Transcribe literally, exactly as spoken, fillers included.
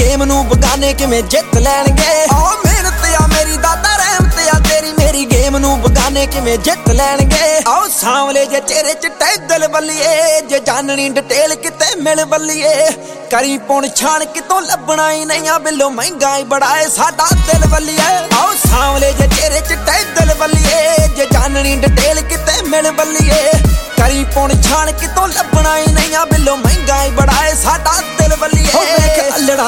Game ਨੂੰ ਬਗਾਨੇ ਕਿਵੇਂ ਜਿੱਤ ਲੈਣਗੇ। ਓ ਮਿਹਨਤ ਆ ਮੇਰੀ ਦਾਤਾ ਰਹਿਮਤ ਆ ਤੇਰੀ ਮੇਰੀ ਗੇਮ ਨੂੰ ਬਗਾਨੇ ਕਿਵੇਂ ਜਿੱਤ ਲੈਣਗੇ। ਆਓ ਸਾਂਵਲੇ ਜੇ ਚਿਹਰੇ ਚਿੱਟੇ ਦਿਲ ਬੱਲੀਏ ਜੇ ਜਾਣਨੀ ਡਿਟੇਲ ਕਿਤੇ ਮਿਲ ਬੱਲੀਏ। ਕਰੀ ਪੁਣ ਛਾਣ ਕਿਤੋਂ ਲੱਭਣਾ ਹੀ ਨਹੀਂ ਆ ਬਿੱਲੋ ਮਹਿੰਗਾ ਹੀ ਬੜਾ ਏ ਸਾਡਾ ਦਿਲ ਬੱਲੀਏ। ਆਓ ਸਾਂਵਲੇ ਜੇ ਚਿਹਰੇ ਚਿੱਟੇ ਦਿਲ ਬੱਲੀਏ ਜੇ ਜਾਣਨੀ ਡਿਟੇਲ ਕਿਤੇ ਮਿਲ ਬੱਲੀਏ। ਕਰੀ ਪੁਣ ਛਾਣ ਕਿਤੋਂ ਲੱਭਣਾ ਹੀ ਨਹੀਂ ਆ ਬਿੱਲੋ ਮਹਿੰਗਾ ਹੀ ਬੜਾ ਏ ਸਾਡਾ ਦਿਲ ਬੱਲੀਏ। ਓ ਵੇਖ ਅਲੜਾ